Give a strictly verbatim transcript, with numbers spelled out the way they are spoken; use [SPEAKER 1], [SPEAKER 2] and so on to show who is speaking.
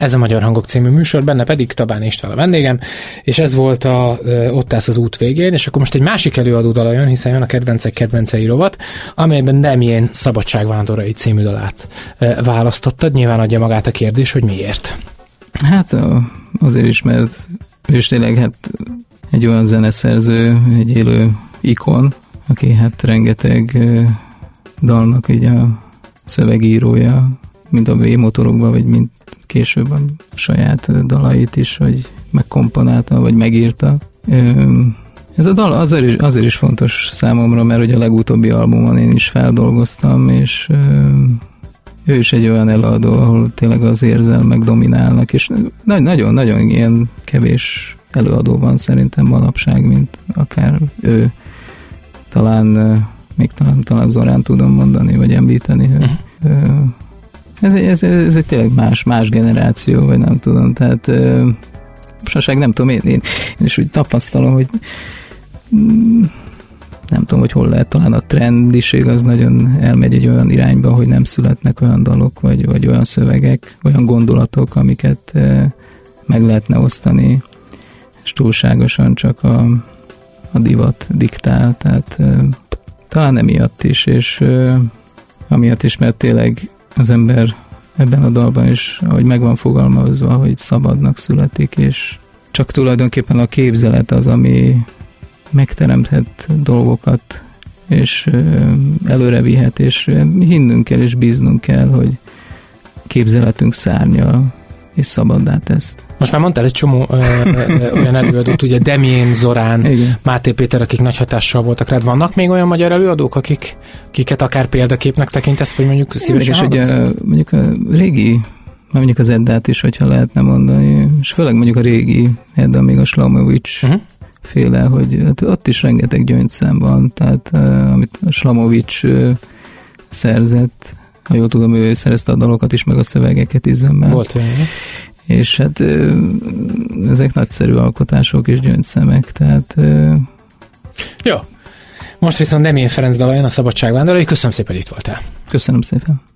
[SPEAKER 1] Ez a Magyar Hangok című műsor, benne pedig Tabán István a vendégem, és ez volt a Ott állsz az út végén, és akkor most egy másik előadó dala jön, hiszen jön a Kedvencek kedvencei rovat, amelyben Damien Szabadságvándorai című dalát választottad. Nyilván adja magát a kérdés, hogy miért.
[SPEAKER 2] Hát azért is, mert ő is tényleg hát egy olyan zeneszerző, egy élő ikon, aki hát rengeteg dalnak így a szövegírója, mint a V-motorokban, vagy mint később a saját dalait is, hogy megkomponálta, vagy megírta. Ez a dal azért is, azért is fontos számomra, mert ugye a legutóbbi albumon én is feldolgoztam, és ő is egy olyan előadó, ahol tényleg az érzelmek dominálnak, és nagyon-nagyon ilyen kevés előadó van szerintem manapság, mint akár ő. Talán még talán, talán Zorán tudom mondani, vagy említeni. Uh-huh. Ez, ez, ez egy tényleg más, más generáció, vagy nem tudom, tehát sosem nem tudom, én, én, én is úgy tapasztalom, hogy nem tudom, hogy hol lehet, talán a trendiség az nagyon elmegy egy olyan irányba, hogy nem születnek olyan dalok, vagy, vagy olyan szövegek, olyan gondolatok, amiket meg lehetne osztani, és túlságosan csak a, a divat diktál, tehát talán emiatt is, és amiatt is, mert tényleg az ember ebben a dalban is, ahogy meg van fogalmazva, hogy szabadnak születik, és csak tulajdonképpen a képzelet az, ami megteremthet dolgokat, és előre vihet, és hinnünk kell, és bíznunk kell, hogy képzeletünk szárnyal, és szabaddá tesz.
[SPEAKER 1] Most már mondtál egy csomó ö, ö, olyan előadót, ugye Damien, Zorán, igen. Máté Péter, akik nagy hatással voltak rád. Vannak még olyan magyar előadók, akik, akiket akár példaképnek tekintesz, vagy mondjuk szívesen hallgatsz?
[SPEAKER 2] Ugye, mondjuk a régi, mondjuk az Eddát is, hogyha lehetne mondani, és főleg mondjuk a régi Edda, még a Slamovics uh-huh. féle, hogy ott is rengeteg gyöngyszám van, tehát amit a Slamovics szerzett, ha jól tudom, ő szerezte a dalokat is, meg a szövegeket is zömmel.
[SPEAKER 1] Volt olyan,
[SPEAKER 2] és hát ezek nagyszerű alkotások és gyöngyszemek, tehát...
[SPEAKER 1] Jó. Most viszont Damien Ferenc dala jön, a Szabadságvándorai. Köszönöm szépen, hogy itt voltál.
[SPEAKER 2] Köszönöm szépen.